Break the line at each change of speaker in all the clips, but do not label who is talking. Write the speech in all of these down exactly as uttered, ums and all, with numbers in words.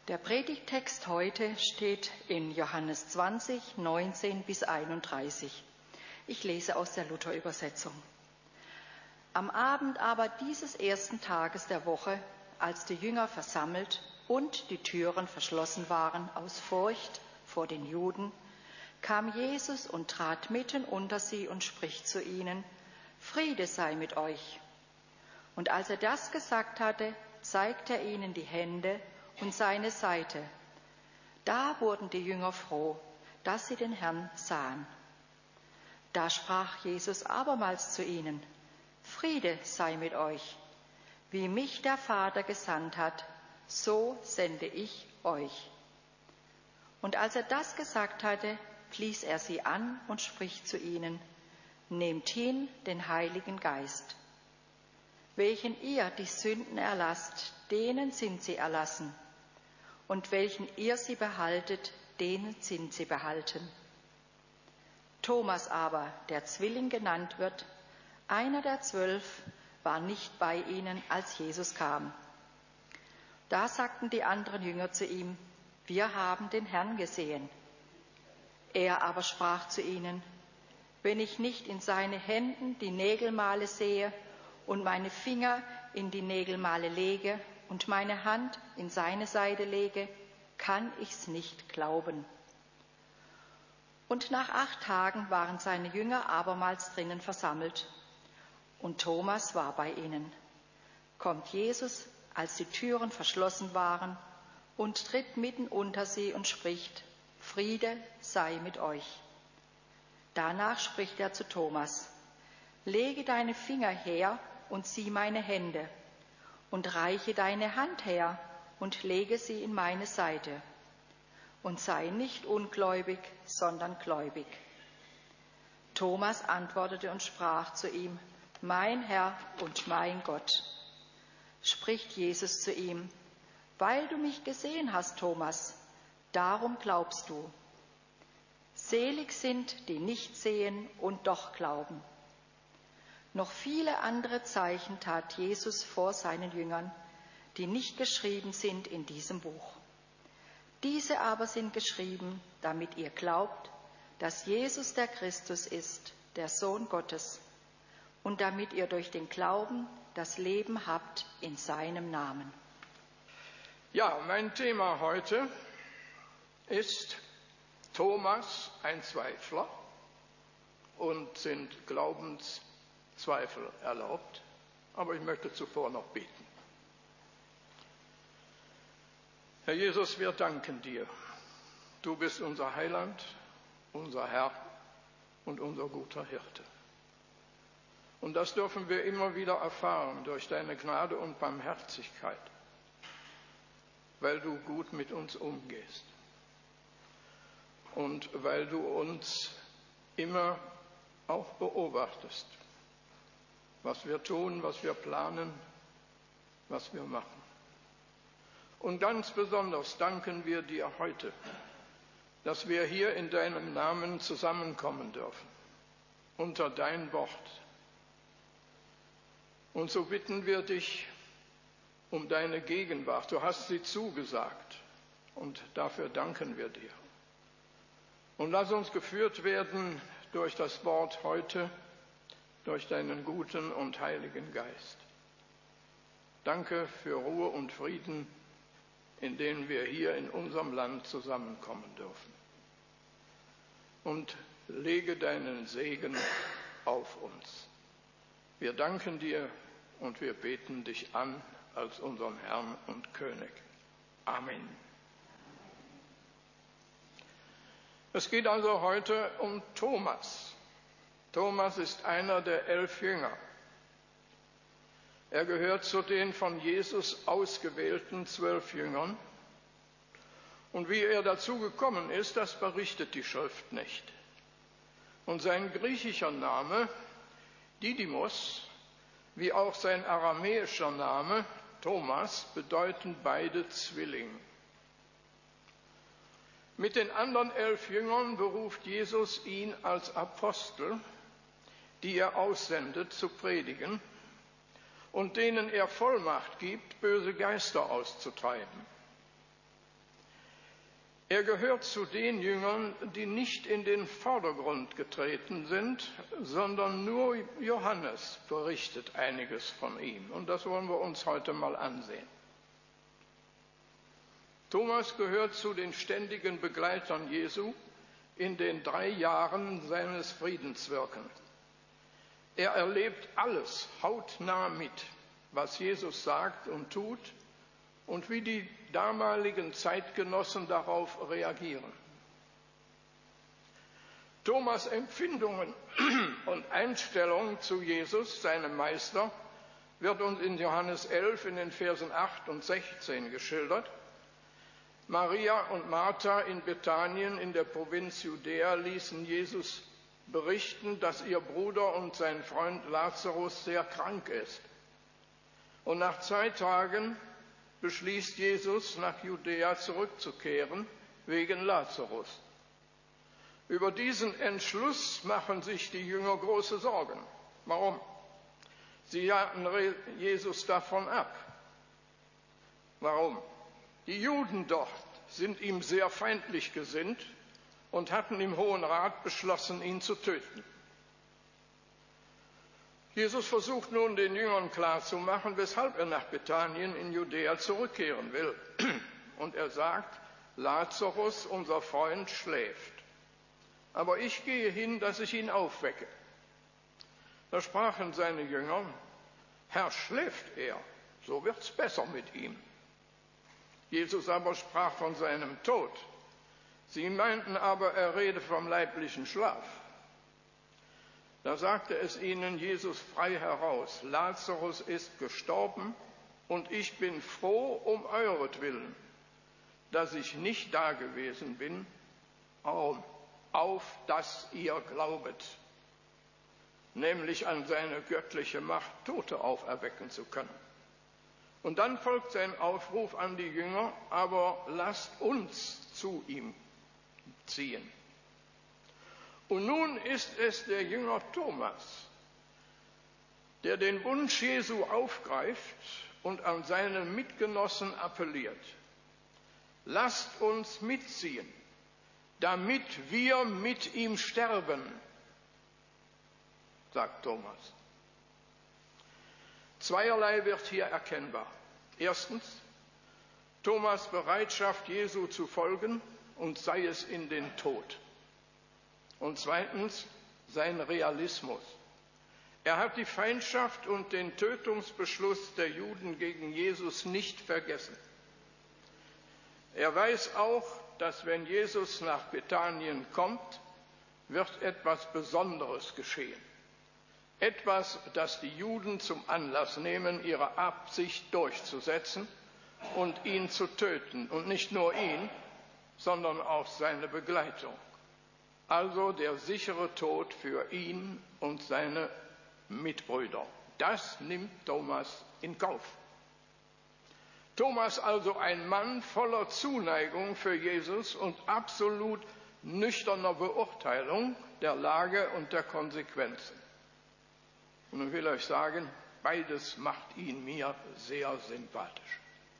Der Predigttext heute steht in Johannes zwanzig, neunzehn bis einunddreißig. Ich lese aus der Luther-Übersetzung. Am Abend aber dieses ersten Tages der Woche, als die Jünger versammelt und die Türen verschlossen waren aus Furcht vor den Juden, kam Jesus und trat mitten unter sie und spricht zu ihnen: Friede sei mit euch. Und als er das gesagt hatte, zeigte er ihnen die Hände und seine Seite. Da wurden die Jünger froh, dass sie den Herrn sahen. Da sprach Jesus abermals zu ihnen: Friede sei mit euch. Wie mich der Vater gesandt hat, so sende ich euch. Und als er das gesagt hatte, blies er sie an und spricht zu ihnen: Nehmt hin den Heiligen Geist. Welchen ihr die Sünden erlasst, denen sind sie erlassen. Und welchen ihr sie behaltet, denen sind sie behalten. Thomas aber, der Zwilling genannt wird, einer der zwölf, war nicht bei ihnen, als Jesus kam. Da sagten die anderen Jünger zu ihm: Wir haben den Herrn gesehen. Er aber sprach zu ihnen: Wenn ich nicht in seine Händen die Nägelmale sehe und meine Finger in die Nägelmale lege und meine Hand in seine Seite lege, kann ich's nicht glauben. Und nach acht Tagen waren seine Jünger abermals drinnen versammelt, und Thomas war bei ihnen. Kommt Jesus, als die Türen verschlossen waren, und tritt mitten unter sie und spricht: Friede sei mit euch. Danach spricht er zu Thomas: Lege deine Finger her und sieh meine Hände, und reiche deine Hand her und lege sie in meine Seite. Und sei nicht ungläubig, sondern gläubig. Thomas antwortete und sprach zu ihm: Mein Herr und mein Gott. Spricht Jesus zu ihm: Weil du mich gesehen hast, Thomas, darum glaubst du. Selig sind, die nicht sehen und doch glauben. Noch viele andere Zeichen tat Jesus vor seinen Jüngern, die nicht geschrieben sind in diesem Buch. Diese aber sind geschrieben, damit ihr glaubt, dass Jesus der Christus ist, der Sohn Gottes, und damit ihr durch den Glauben das Leben habt in seinem Namen.
Ja, mein Thema heute ist Thomas, ein Zweifler, und sind Glaubenszweifel erlaubt. Aber ich möchte zuvor noch beten. Herr Jesus, wir danken dir. Du bist unser Heiland, unser Herr und unser guter Hirte. Und das dürfen wir immer wieder erfahren durch deine Gnade und Barmherzigkeit, weil du gut mit uns umgehst und weil du uns immer auch beobachtest, was wir tun, was wir planen, was wir machen. Und ganz besonders danken wir dir heute, dass wir hier in deinem Namen zusammenkommen dürfen, unter dein Wort. Und so bitten wir dich um deine Gegenwart. Du hast sie zugesagt und dafür danken wir dir. Und lass uns geführt werden durch das Wort heute, durch deinen guten und heiligen Geist. Danke für Ruhe und Frieden, in denen wir hier in unserem Land zusammenkommen dürfen. Und lege deinen Segen auf uns. Wir danken dir und wir beten dich an als unseren Herrn und König. Amen. Es geht also heute um Thomas. Thomas ist einer der elf Jünger. Er gehört zu den von Jesus ausgewählten zwölf Jüngern. Und wie er dazu gekommen ist, das berichtet die Schrift nicht. Und sein griechischer Name, Didymos, wie auch sein aramäischer Name, Thomas, bedeuten beide Zwilling. Mit den anderen elf Jüngern beruft Jesus ihn als Apostel, die er aussendet, zu predigen und denen er Vollmacht gibt, böse Geister auszutreiben. Er gehört zu den Jüngern, die nicht in den Vordergrund getreten sind, sondern nur Johannes berichtet einiges von ihm. Und das wollen wir uns heute mal ansehen. Thomas gehört zu den ständigen Begleitern Jesu in den drei Jahren seines Friedenswirkens. Er erlebt alles hautnah mit, was Jesus sagt und tut und wie die damaligen Zeitgenossen darauf reagieren. Thomas' Empfindungen und Einstellung zu Jesus, seinem Meister, wird uns in Johannes elf in den Versen acht und sechzehn geschildert. Maria und Martha in Bethanien in der Provinz Judäa ließen Jesus berichten, dass ihr Bruder und sein Freund Lazarus sehr krank ist. Und nach zwei Tagen beschließt Jesus, nach Judäa zurückzukehren, wegen Lazarus. Über diesen Entschluss machen sich die Jünger große Sorgen. Warum? Sie jagten Jesus davon ab. Warum? Die Juden dort sind ihm sehr feindlich gesinnt und hatten im Hohen Rat beschlossen, ihn zu töten. Jesus versucht nun, den Jüngern klarzumachen, weshalb er nach Bethanien in Judäa zurückkehren will. Und er sagt, Lazarus, unser Freund, schläft. Aber ich gehe hin, dass ich ihn aufwecke. Da sprachen seine Jünger, Herr, schläft er, so wird's besser mit ihm. Jesus aber sprach von seinem Tod. Sie meinten aber, er rede vom leiblichen Schlaf. Da sagte es ihnen Jesus frei heraus, Lazarus ist gestorben und ich bin froh um euretwillen, dass ich nicht dagewesen bin, auf dass ihr glaubet, nämlich an seine göttliche Macht, Tote auferwecken zu können. Und dann folgt sein Aufruf an die Jünger, aber lasst uns zu ihm ziehen. Und nun ist es der Jünger Thomas, der den Wunsch Jesu aufgreift und an seine Mitgenossen appelliert. Lasst uns mitziehen, damit wir mit ihm sterben, sagt Thomas. Zweierlei wird hier erkennbar. Erstens, Thomas' Bereitschaft, Jesu zu folgen, und sei es in den Tod. Und zweitens, sein Realismus. Er hat die Feindschaft und den Tötungsbeschluss der Juden gegen Jesus nicht vergessen. Er weiß auch, dass wenn Jesus nach Bethanien kommt, wird etwas Besonderes geschehen. Etwas, das die Juden zum Anlass nehmen, ihre Absicht durchzusetzen und ihn zu töten. Und nicht nur ihn, sondern auch seine Begleitung. Also der sichere Tod für ihn und seine Mitbrüder. Das nimmt Thomas in Kauf. Thomas also ein Mann voller Zuneigung für Jesus und absolut nüchterner Beurteilung der Lage und der Konsequenzen. Und ich will euch sagen, beides macht ihn mir sehr sympathisch.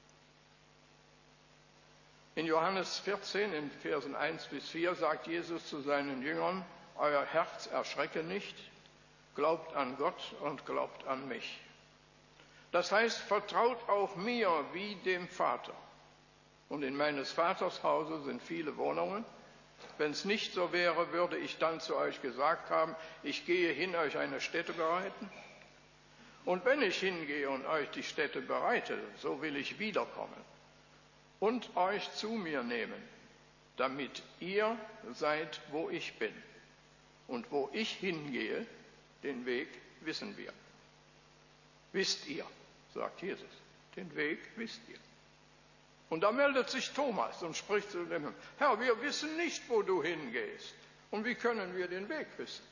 In Johannes vierzehn, in Versen eins bis vier, sagt Jesus zu seinen Jüngern, euer Herz erschrecke nicht, glaubt an Gott und glaubt an mich. Das heißt, vertraut auch mir wie dem Vater. Und in meines Vaters Hause sind viele Wohnungen. Wenn es nicht so wäre, würde ich dann zu euch gesagt haben, ich gehe hin, euch eine Stätte bereiten. Und wenn ich hingehe und euch die Stätte bereite, so will ich wiederkommen und euch zu mir nehmen, damit ihr seid, wo ich bin. Und wo ich hingehe, den Weg wissen wir. Wisst ihr, sagt Jesus, den Weg wisst ihr. Und da meldet sich Thomas und spricht zu dem, Herr, wir wissen nicht, wo du hingehst. Und wie können wir den Weg wissen?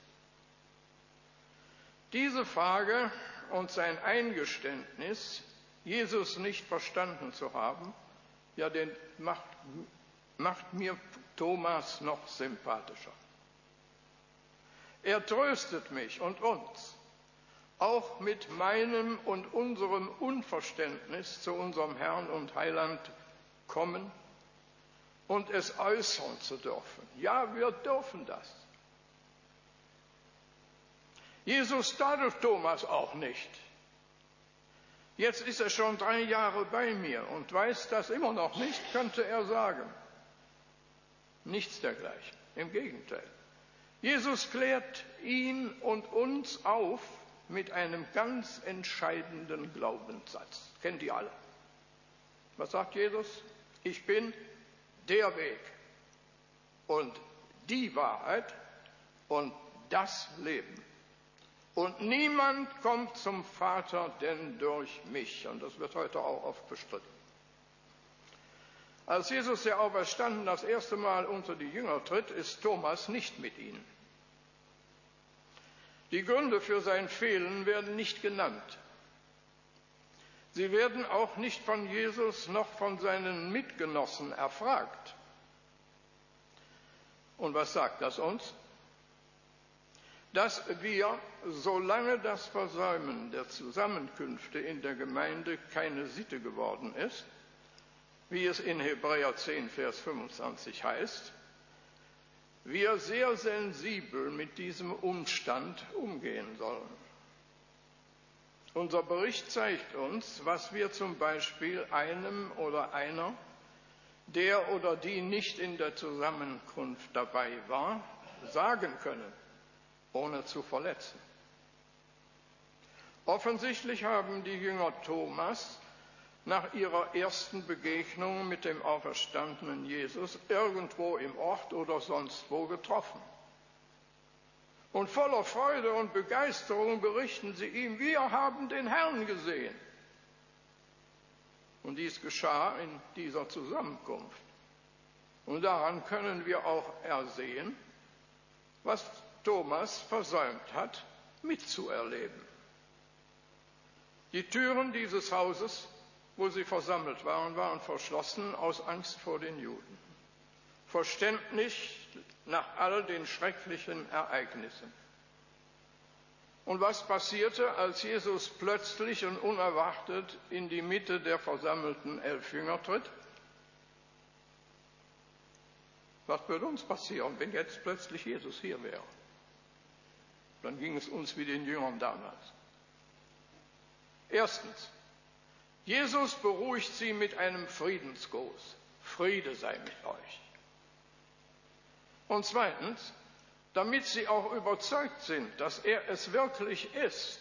Diese Frage und sein Eingeständnis, Jesus nicht verstanden zu haben, ja, den macht, macht mir Thomas noch sympathischer. Er tröstet mich und uns, auch mit meinem und unserem Unverständnis zu unserem Herrn und Heiland kommen und es äußern zu dürfen. Ja, wir dürfen das. Jesus tadelt Thomas auch nicht. Jetzt ist er schon drei Jahre bei mir und weiß das immer noch nicht, könnte er sagen. Nichts dergleichen. Im Gegenteil. Jesus klärt ihn und uns auf mit einem ganz entscheidenden Glaubenssatz. Kennt ihr alle? Was sagt Jesus? Ich bin der Weg und die Wahrheit und das Leben. Und niemand kommt zum Vater denn durch mich. Und das wird heute auch oft bestritten. Als Jesus der Auferstanden das erste Mal unter die Jünger tritt, ist Thomas nicht mit ihnen. Die Gründe für sein Fehlen werden nicht genannt. Sie werden auch nicht von Jesus noch von seinen Mitgenossen erfragt. Und was sagt das uns? Dass wir, solange das Versäumen der Zusammenkünfte in der Gemeinde keine Sitte geworden ist, wie es in Hebräer zehn, Vers fünfundzwanzig heißt, wir sehr sensibel mit diesem Umstand umgehen sollen. Unser Bericht zeigt uns, was wir zum Beispiel einem oder einer, der oder die nicht in der Zusammenkunft dabei war, sagen können, ohne zu verletzen. Offensichtlich haben die Jünger Thomas nach ihrer ersten Begegnung mit dem auferstandenen Jesus irgendwo im Ort oder sonst wo getroffen. Und voller Freude und Begeisterung berichten sie ihm, wir haben den Herrn gesehen. Und dies geschah in dieser Zusammenkunft. Und daran können wir auch ersehen, was Thomas versäumt hat, mitzuerleben. Die Türen dieses Hauses, wo sie versammelt waren, waren verschlossen aus Angst vor den Juden. Verständlich nach all den schrecklichen Ereignissen. Und was passierte, als Jesus plötzlich und unerwartet in die Mitte der versammelten elf Jünger tritt? Was würde uns passieren, wenn jetzt plötzlich Jesus hier wäre? Dann ging es uns wie den Jüngern damals. Erstens, Jesus beruhigt sie mit einem Friedensgruß. Friede sei mit euch. Und zweitens, damit sie auch überzeugt sind, dass er es wirklich ist,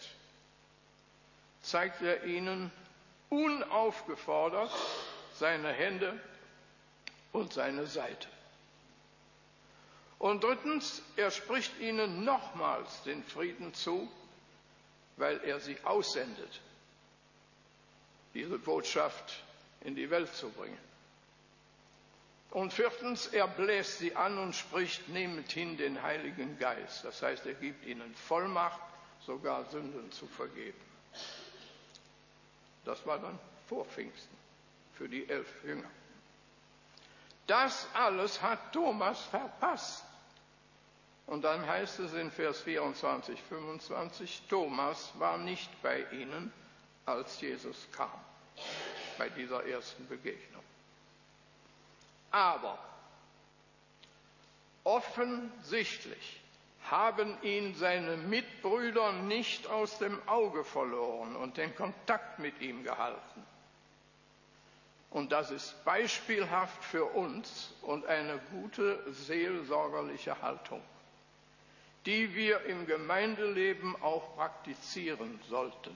zeigt er ihnen unaufgefordert seine Hände und seine Seite. Und drittens, er spricht ihnen nochmals den Frieden zu, weil er sie aussendet, diese Botschaft in die Welt zu bringen. Und viertens, er bläst sie an und spricht, nehmet hin den Heiligen Geist. Das heißt, er gibt ihnen Vollmacht, sogar Sünden zu vergeben. Das war dann vor Pfingsten für die elf Jünger. Das alles hat Thomas verpasst. Und dann heißt es in Vers vierundzwanzig, fünfundzwanzig, Thomas war nicht bei ihnen, als Jesus kam, bei dieser ersten Begegnung. Aber offensichtlich haben ihn seine Mitbrüder nicht aus dem Auge verloren und den Kontakt mit ihm gehalten. Und das ist beispielhaft für uns und eine gute seelsorgerliche Haltung, die wir im Gemeindeleben auch praktizieren sollten.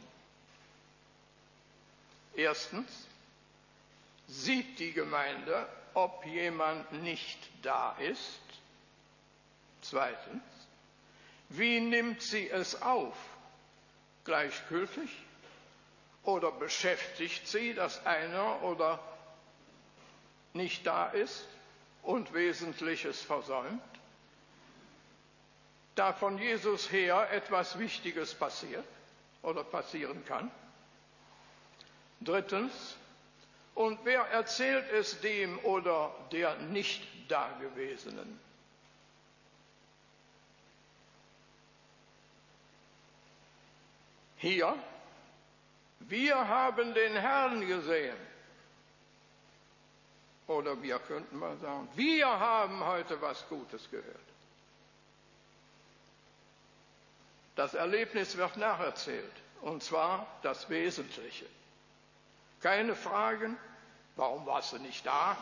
Erstens, sieht die Gemeinde, ob jemand nicht da ist? Zweitens, wie nimmt sie es auf? Gleichgültig? Oder beschäftigt sie, dass einer oder nicht da ist und Wesentliches versäumt? Da von Jesus her etwas Wichtiges passiert oder passieren kann. Drittens, und wer erzählt es dem oder der nicht Dagewesenen? Hier, wir haben den Herrn gesehen. Oder wir könnten mal sagen, wir haben heute was Gutes gehört. Das Erlebnis wird nacherzählt, und zwar das Wesentliche. Keine Fragen, warum warst du nicht da?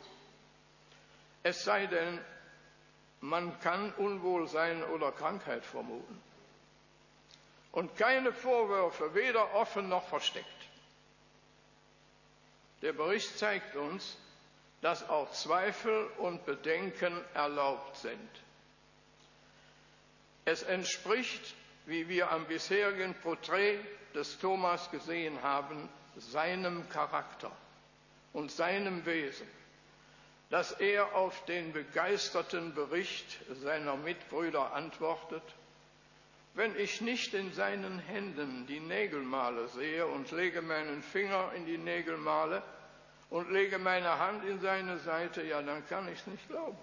Es sei denn, man kann Unwohlsein oder Krankheit vermuten. Und keine Vorwürfe, weder offen noch versteckt. Der Bericht zeigt uns, dass auch Zweifel und Bedenken erlaubt sind. Es entspricht, wie wir am bisherigen Porträt des Thomas gesehen haben, seinem Charakter und seinem Wesen, dass er auf den begeisterten Bericht seiner Mitbrüder antwortet: Wenn ich nicht in seinen Händen die Nägelmale sehe und lege meinen Finger in die Nägelmale und lege meine Hand in seine Seite, ja, dann kann ich es nicht glauben.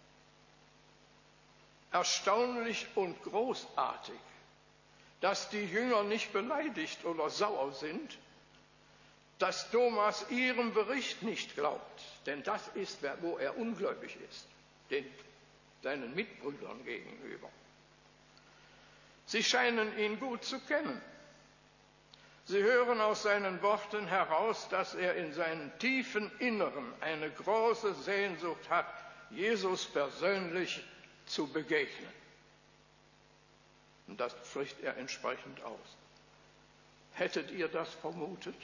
Erstaunlich und großartig, dass die Jünger nicht beleidigt oder sauer sind, dass Thomas ihrem Bericht nicht glaubt, denn das ist, wo er ungläubig ist, den, seinen Mitbrüdern gegenüber. Sie scheinen ihn gut zu kennen. Sie hören aus seinen Worten heraus, dass er in seinem tiefen Inneren eine große Sehnsucht hat, Jesus persönlich zu begegnen. Und das spricht er entsprechend aus. Hättet ihr das vermutet?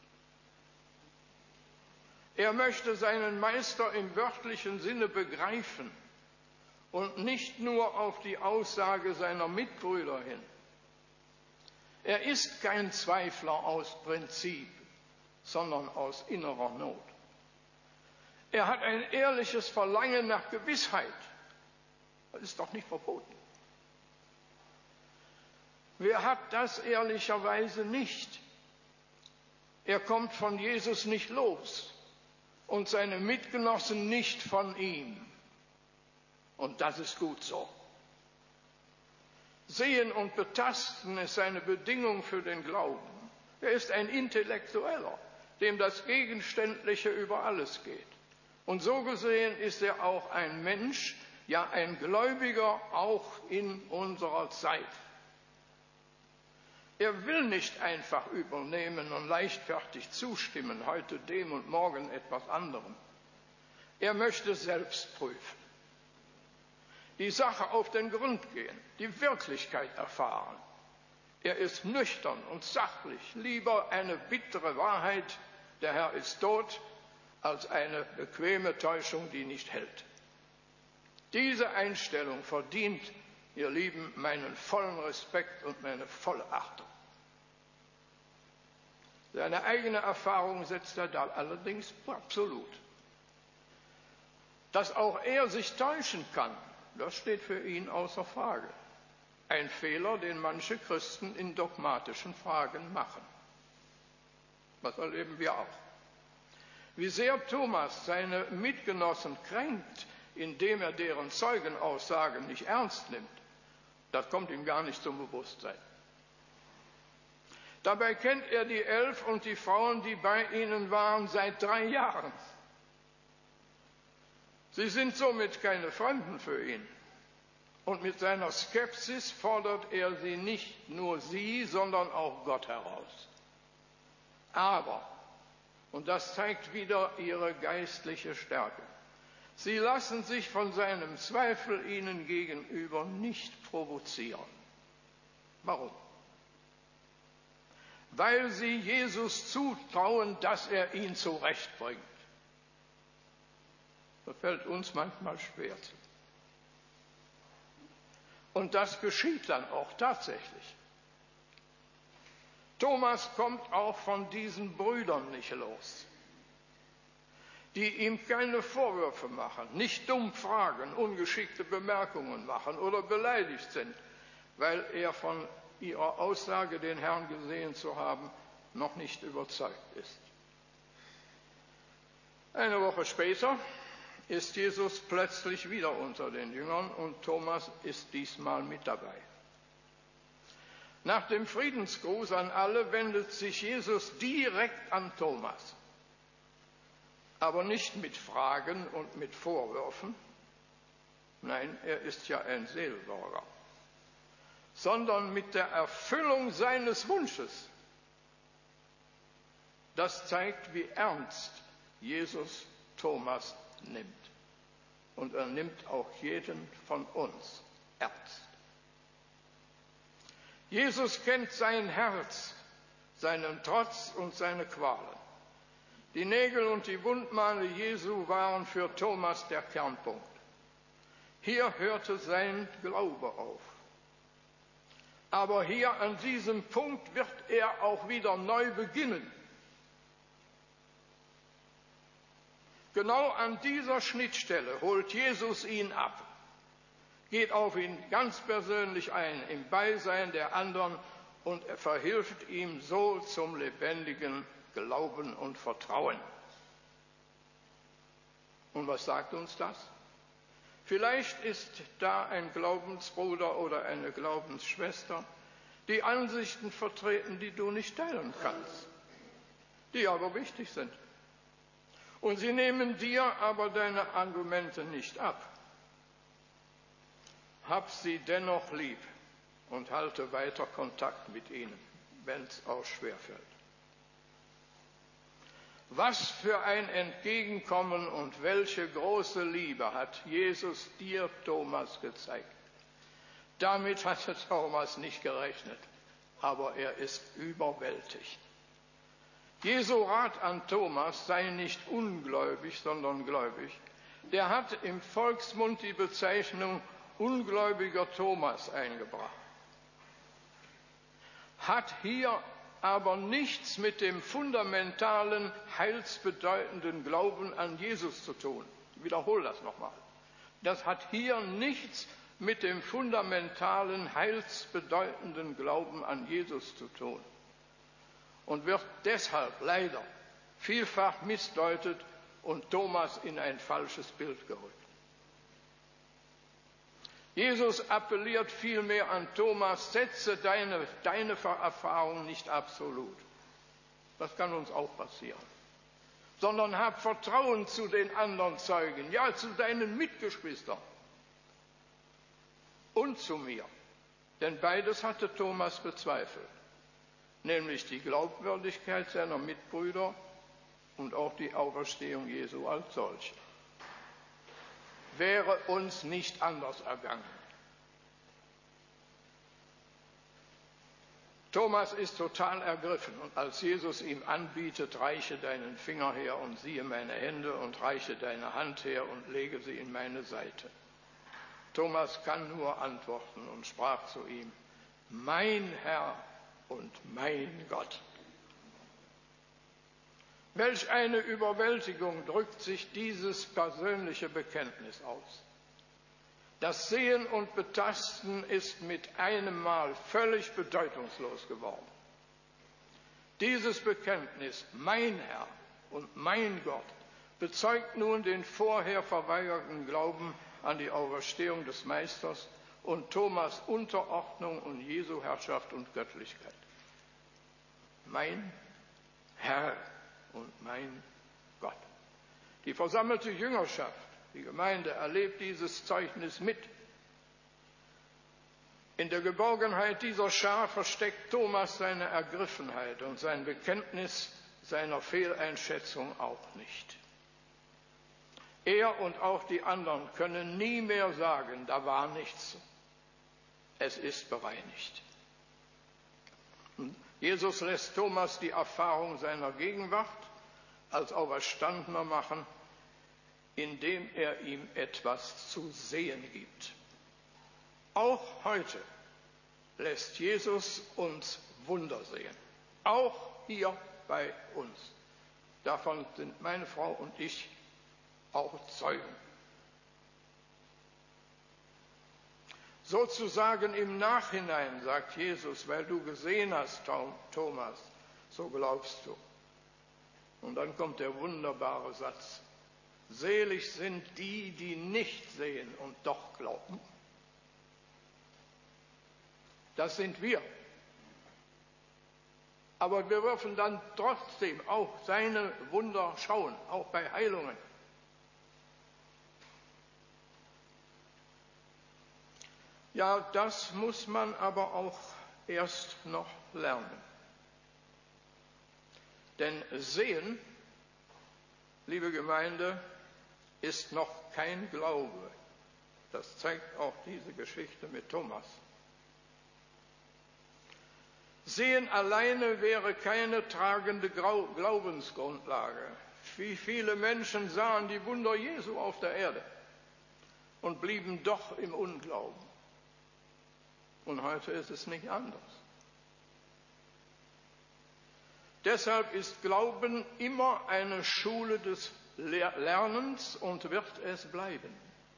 Er möchte seinen Meister im wörtlichen Sinne begreifen und nicht nur auf die Aussage seiner Mitbrüder hin. Er ist kein Zweifler aus Prinzip, sondern aus innerer Not. Er hat ein ehrliches Verlangen nach Gewissheit. Das ist doch nicht verboten. Wer hat das ehrlicherweise nicht? Er kommt von Jesus nicht los und seine Mitgenossen nicht von ihm. Und das ist gut so. Sehen und betasten ist eine Bedingung für den Glauben. Er ist ein Intellektueller, dem das Gegenständliche über alles geht. Und so gesehen ist er auch ein Mensch, ja ein Gläubiger, auch in unserer Zeit. Er will nicht einfach übernehmen und leichtfertig zustimmen, heute dem und morgen etwas anderem. Er möchte selbst prüfen, die Sache auf den Grund gehen, die Wirklichkeit erfahren. Er ist nüchtern und sachlich, lieber eine bittere Wahrheit, der Herr ist tot, als eine bequeme Täuschung, die nicht hält. Diese Einstellung verdient, ihr Lieben, meinen vollen Respekt und meine volle Achtung. Seine eigene Erfahrung setzt er da allerdings absolut. Dass auch er sich täuschen kann, das steht für ihn außer Frage. Ein Fehler, den manche Christen in dogmatischen Fragen machen. Das erleben wir auch. Wie sehr Thomas seine Mitgenossen kränkt, indem er deren Zeugenaussagen nicht ernst nimmt, das kommt ihm gar nicht zum Bewusstsein. Dabei kennt er die Elf und die Frauen, die bei ihnen waren, seit drei Jahren. Sie sind somit keine Fremden für ihn. Und mit seiner Skepsis fordert er sie nicht nur sie, sondern auch Gott heraus. Aber, und das zeigt wieder ihre geistliche Stärke, sie lassen sich von seinem Zweifel ihnen gegenüber nicht provozieren. Warum? Weil sie Jesus zutrauen, dass er ihn zurechtbringt. Das fällt uns manchmal schwer zu. Und das geschieht dann auch tatsächlich. Thomas kommt auch von diesen Brüdern nicht los, die ihm keine Vorwürfe machen, nicht dumm fragen, ungeschickte Bemerkungen machen oder beleidigt sind, weil er von ihrer Aussage, den Herrn gesehen zu haben, noch nicht überzeugt ist. Eine Woche später ist Jesus plötzlich wieder unter den Jüngern und Thomas ist diesmal mit dabei. Nach dem Friedensgruß an alle wendet sich Jesus direkt an Thomas. aber nicht mit Fragen und mit Vorwürfen. Nein, er ist ja ein Seelsorger, sondern mit der Erfüllung seines Wunsches. Das zeigt, wie ernst Jesus Thomas nimmt. Und er nimmt auch jeden von uns ernst. Jesus kennt sein Herz, seinen Trotz und seine Qualen. Die Nägel und die Wundmale Jesu waren für Thomas der Kernpunkt. Hier hörte sein Glaube auf. Aber hier an diesem Punkt wird er auch wieder neu beginnen. Genau an dieser Schnittstelle holt Jesus ihn ab, geht auf ihn ganz persönlich ein, im Beisein der anderen, und er verhilft ihm so zum lebendigen Glauben und Vertrauen. Und was sagt uns das? Vielleicht ist da ein Glaubensbruder oder eine Glaubensschwester, die Ansichten vertreten, die du nicht teilen kannst, die aber wichtig sind. Und sie nehmen dir aber deine Argumente nicht ab. Hab sie dennoch lieb und halte weiter Kontakt mit ihnen, wenn es auch schwerfällt. Was für ein Entgegenkommen und welche große Liebe hat Jesus dir, Thomas, gezeigt. Damit hatte Thomas nicht gerechnet, aber er ist überwältigt. Jesu Rat an Thomas sei nicht ungläubig, sondern gläubig. Der hat im Volksmund die Bezeichnung ungläubiger Thomas eingebracht. Hat hier aber nichts mit dem fundamentalen, heilsbedeutenden Glauben an Jesus zu tun. Ich wiederhole das nochmal. Das hat hier nichts mit dem fundamentalen, heilsbedeutenden Glauben an Jesus zu tun und wird deshalb leider vielfach missdeutet und Thomas in ein falsches Bild gerückt. Jesus appelliert vielmehr an Thomas, setze deine, deine Erfahrung nicht absolut. Das kann uns auch passieren. Sondern hab Vertrauen zu den anderen Zeugen, ja zu deinen Mitgeschwistern und zu mir. Denn beides hatte Thomas bezweifelt, nämlich die Glaubwürdigkeit seiner Mitbrüder und auch die Auferstehung Jesu als solche. Wäre uns nicht anders ergangen. Thomas ist total ergriffen, und als Jesus ihm anbietet, reiche deinen Finger her und siehe meine Hände und reiche deine Hand her und lege sie in meine Seite. Thomas kann nur antworten und sprach zu ihm, mein Herr und mein Gott. Welch eine Überwältigung drückt sich dieses persönliche Bekenntnis aus. Das Sehen und Betasten ist mit einem Mal völlig bedeutungslos geworden. Dieses Bekenntnis, mein Herr und mein Gott, bezeugt nun den vorher verweigerten Glauben an die Auferstehung des Meisters und Thomas' Unterordnung und Jesu Herrschaft und Göttlichkeit. Mein Herr und mein Gott. Die versammelte Jüngerschaft, die Gemeinde, erlebt dieses Zeugnis mit. In der Geborgenheit dieser Schar versteckt Thomas seine Ergriffenheit und sein Bekenntnis seiner Fehleinschätzung auch nicht. Er und auch die anderen können nie mehr sagen, da war nichts. Es ist bereinigt. Jesus lässt Thomas die Erfahrung seiner Gegenwart als Auferstandener machen, indem er ihm etwas zu sehen gibt. Auch heute lässt Jesus uns Wunder sehen. Auch hier bei uns. Davon sind meine Frau und ich auch Zeugen. Sozusagen im Nachhinein, sagt Jesus, weil du gesehen hast, Thomas, so glaubst du. Und dann kommt der wunderbare Satz. Selig sind die, die nicht sehen und doch glauben. Das sind wir. Aber wir dürfen dann trotzdem auch seine Wunder schauen, auch bei Heilungen. Ja, das muss man aber auch erst noch lernen. Denn sehen, liebe Gemeinde, ist noch kein Glaube. Das zeigt auch diese Geschichte mit Thomas. Sehen alleine wäre keine tragende Glaubensgrundlage. Wie viele Menschen sahen die Wunder Jesu auf der Erde und blieben doch im Unglauben. Und heute ist es nicht anders. Deshalb ist Glauben immer eine Schule des Lernens und wird es bleiben.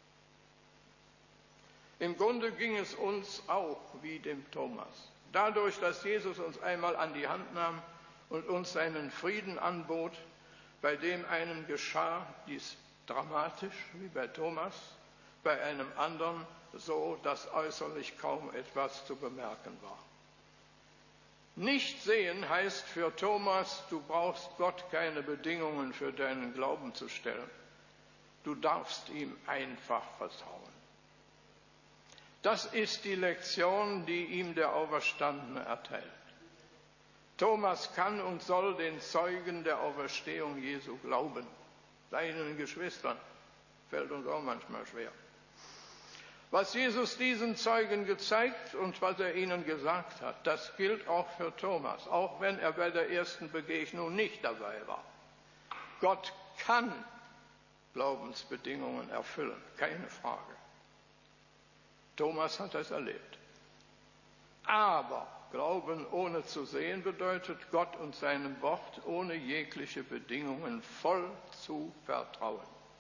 Im Grunde ging es uns auch wie dem Thomas. Dadurch, dass Jesus uns einmal an die Hand nahm und uns seinen Frieden anbot, bei dem einen geschah dies dramatisch wie bei Thomas, bei einem anderen so, dass äußerlich kaum etwas zu bemerken war. Nicht sehen heißt für Thomas, du brauchst Gott keine Bedingungen für deinen Glauben zu stellen. Du darfst ihm einfach vertrauen. Das ist die Lektion, die ihm der Auferstandene erteilt. Thomas kann und soll den Zeugen der Auferstehung Jesu glauben. Seinen Geschwistern fällt uns auch manchmal schwer. Was Jesus diesen Zeugen gezeigt und was er ihnen gesagt hat, das gilt auch für Thomas, auch wenn er bei der ersten Begegnung nicht dabei war. Gott kann Glaubensbedingungen erfüllen, keine Frage. Thomas hat das erlebt. Aber Glauben ohne zu sehen bedeutet, Gott und seinem Wort ohne jegliche Bedingungen voll zu vertrauen.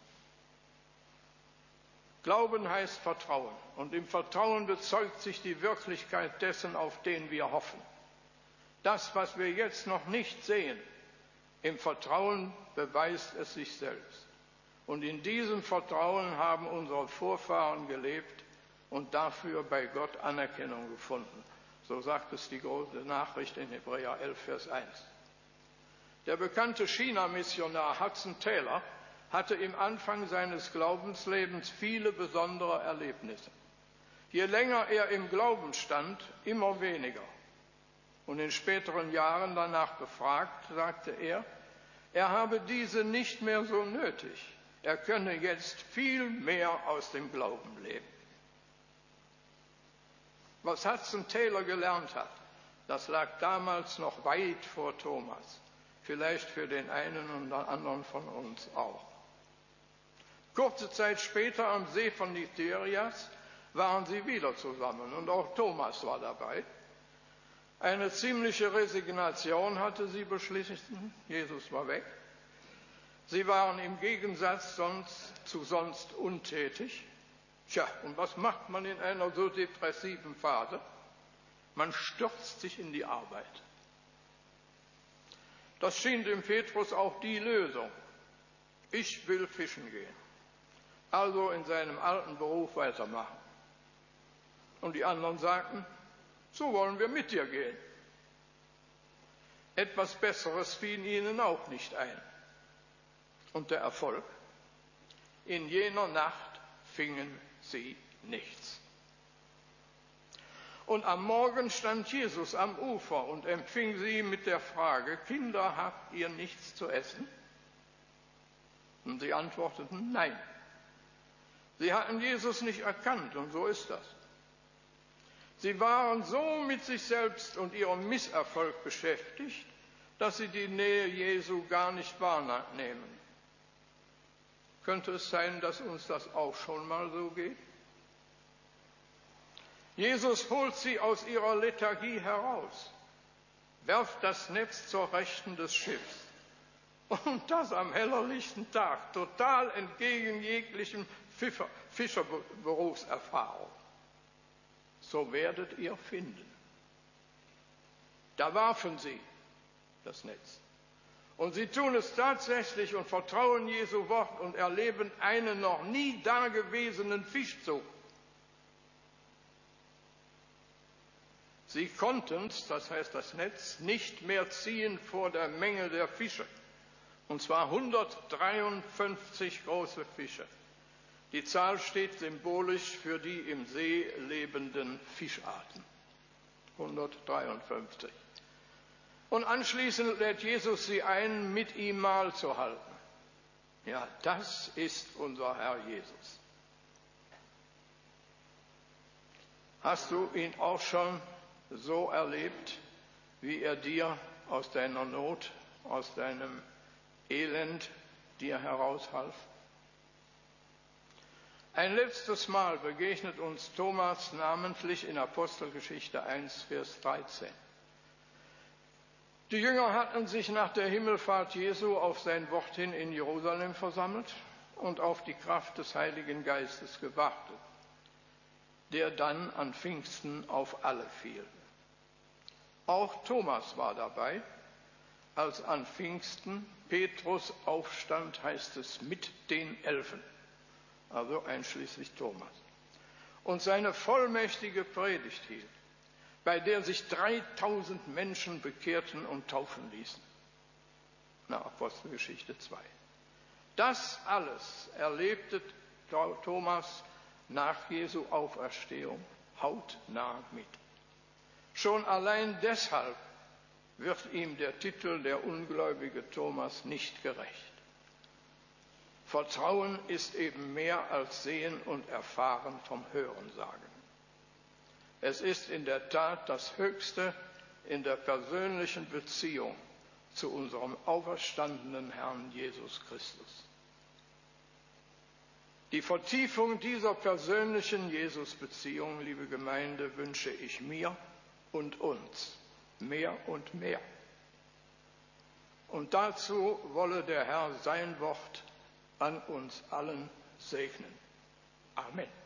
Glauben heißt Vertrauen, und im Vertrauen bezeugt sich die Wirklichkeit dessen, auf den wir hoffen. Das, was wir jetzt noch nicht sehen, im Vertrauen beweist es sich selbst. Und in diesem Vertrauen haben unsere Vorfahren gelebt und dafür bei Gott Anerkennung gefunden. So sagt es die große Nachricht in Hebräer elf, Vers eins. Der bekannte China-Missionar Hudson Taylor hatte im Anfang seines Glaubenslebens viele besondere Erlebnisse. Je länger er im Glauben stand, immer weniger. Und in späteren Jahren danach befragt, sagte er, er habe diese nicht mehr so nötig. Er könne jetzt viel mehr aus dem Glauben leben. Was Hudson Taylor gelernt hat, das lag damals noch weit vor Thomas. Vielleicht für den einen und anderen von uns auch. Kurze Zeit später am See von Tiberias waren sie wieder zusammen und auch Thomas war dabei. Eine ziemliche Resignation hatte sie beschlichen, Jesus war weg. Sie waren im Gegensatz sonst, zu sonst untätig. Tja, und was macht man in einer so depressiven Phase? Man stürzt sich in die Arbeit. Das schien dem Petrus auch die Lösung. Ich will fischen gehen. Also in seinem alten Beruf weitermachen. Und die anderen sagten, so wollen wir mit dir gehen. Etwas Besseres fiel ihnen auch nicht ein. Und der Erfolg? In jener Nacht fingen sie nichts. Und am Morgen stand Jesus am Ufer und empfing sie mit der Frage, Kinder, habt ihr nichts zu essen? Und sie antworteten, nein. Sie hatten Jesus nicht erkannt, und so ist das. Sie waren so mit sich selbst und ihrem Misserfolg beschäftigt, dass sie die Nähe Jesu gar nicht wahrnehmen. Könnte es sein, dass uns das auch schon mal so geht? Jesus holt sie aus ihrer Lethargie heraus, werft das Netz zur Rechten des Schiffs. Und das am hellerlichten Tag, total entgegen jeglichem Fischerberufserfahrung. So werdet ihr finden. Da warfen sie das Netz. Und sie tun es tatsächlich und vertrauen Jesu Wort und erleben einen noch nie dagewesenen Fischzug. Sie konnten, das heißt das Netz, nicht mehr ziehen vor der Menge der Fische. Und zwar hundertdreiundfünfzig große Fische. Die Zahl steht symbolisch für die im See lebenden Fischarten. hundertdreiundfünfzig. Und anschließend lädt Jesus sie ein, mit ihm Mahl zu halten. Ja, das ist unser Herr Jesus. Hast du ihn auch schon so erlebt, wie er dir aus deiner Not, aus deinem Elend dir heraushalf? Ein letztes Mal begegnet uns Thomas namentlich in Apostelgeschichte eins, Vers dreizehn. Die Jünger hatten sich nach der Himmelfahrt Jesu auf sein Wort hin in Jerusalem versammelt und auf die Kraft des Heiligen Geistes gewartet, der dann an Pfingsten auf alle fiel. Auch Thomas war dabei, als an Pfingsten Petrus aufstand, heißt es, mit den Elfen, also einschließlich Thomas, und seine vollmächtige Predigt hielt, bei der sich dreitausend Menschen bekehrten und taufen ließen. Nach Apostelgeschichte zwei. Das alles erlebte Thomas nach Jesu Auferstehung hautnah mit. Schon allein deshalb wird ihm der Titel der ungläubige Thomas nicht gerecht. Vertrauen ist eben mehr als Sehen und Erfahren vom Hörensagen. Es ist in der Tat das Höchste in der persönlichen Beziehung zu unserem auferstandenen Herrn Jesus Christus. Die Vertiefung dieser persönlichen Jesus-Beziehung, liebe Gemeinde, wünsche ich mir und uns mehr und mehr. Und dazu wolle der Herr sein Wort an uns allen segnen. Amen.